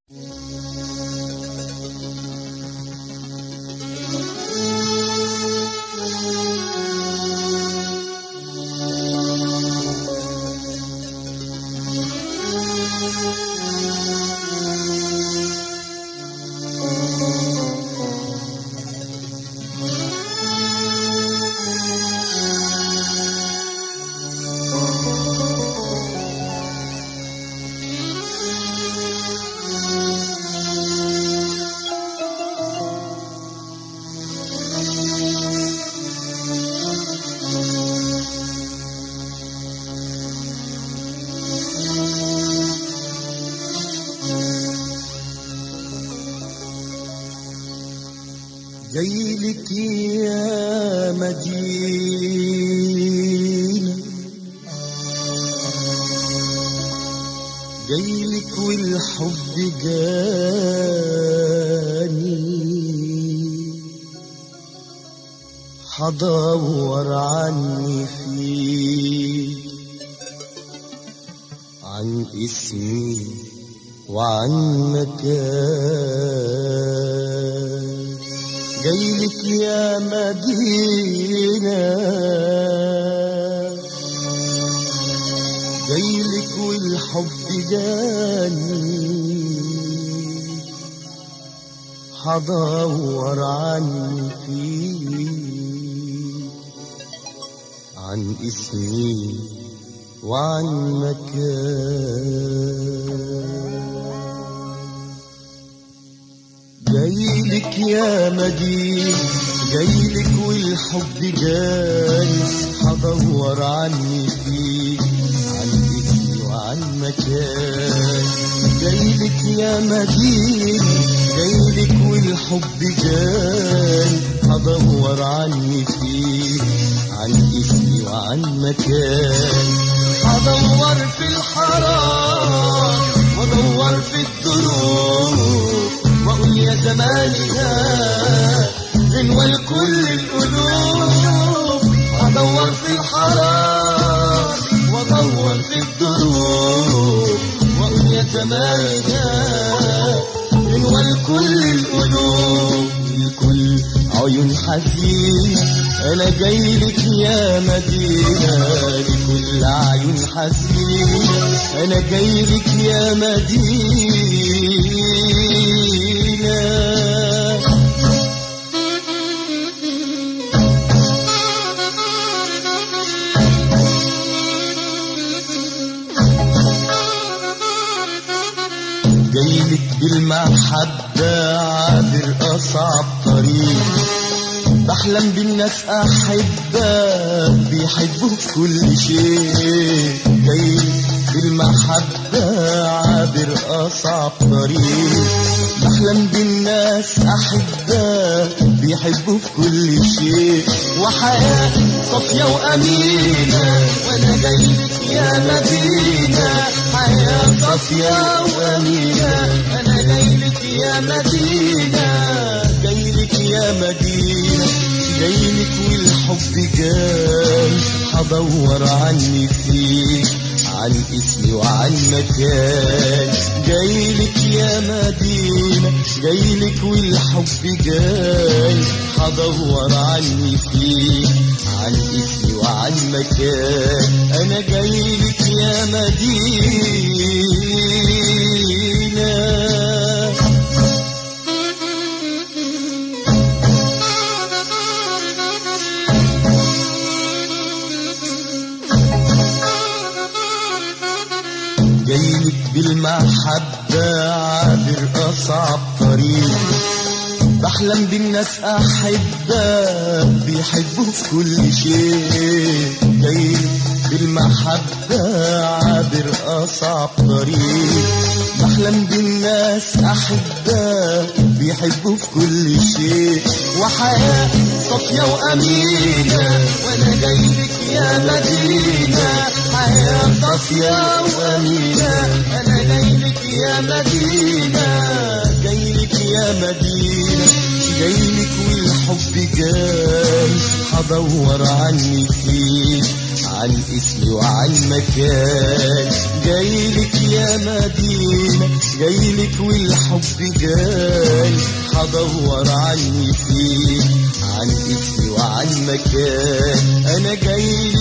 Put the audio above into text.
جايلك يا مدينة، جايلك والحب جاني، حدور عني فيك عن اسمي وعن مكان. جايلك يا مدينة، جايلك والحب جاني، حدور عني فيك عن اسمي وعن مكان. جايلك يا مدينة، جايلك والحب جاني، حدور عني فيك عن اسمي وعن مكان. جايلك يا مدينة، جايلك والحب جاني، حدور عني فيك عن اسمي وعن مكان. حدور في الحرام وادور في الدروب، واقول يا زمانها غنوة لكل القلوب. ادور في الحرام وادور في الدروب، واقول يا زمانها غنوة لكل القلوب. لكل عيون حزينة انا جايلك يا مدينة، لكل عيون حزينة انا جايلك يا مدينة. جايلك بالمحبة عابر أصعب طريق، بحلم بالناس أحبة بيحبوا في كل شيء. جايلك بالمحبة عابر أصعب طريق، بحلم بالناس أحبة بيحبوا في كل شيء. وحياة صافية وأمينة وأنا جايلك يا مدينة، حياة صافية وأمينة أنا جايلك يا مدينة. جايلك يا مدينة، جايلك والحب جاي، حدور عني فيك عن اسمي وعن مكان. جايلك يا مدينة، جايلك والحب جاي، حدور عني فيك عن اسمي وعن مكان. انا جايلك يا مدينة. جايلك بالمحبة عابر أصعب طريق، بحلم بالناس أحبة بيحبوا في كل شيء. جايلك بالمحبة عابر أصعب طريق، بحلم بالناس أحبة بيحبوا في كل شيء. وحياة صافية وأمينة وأنا جايلك يا مدينة، حياة صافية وأمينة أنا جايلك يا مدينة. جايلك يا مدينة، جايلك والحب جاي، حدور عني فيك عن اسمي وعن مكان. جايلك يا مدينة جايلك والحب جاي، هدور عني فين عن اسمي وعن مكان. انا جايلك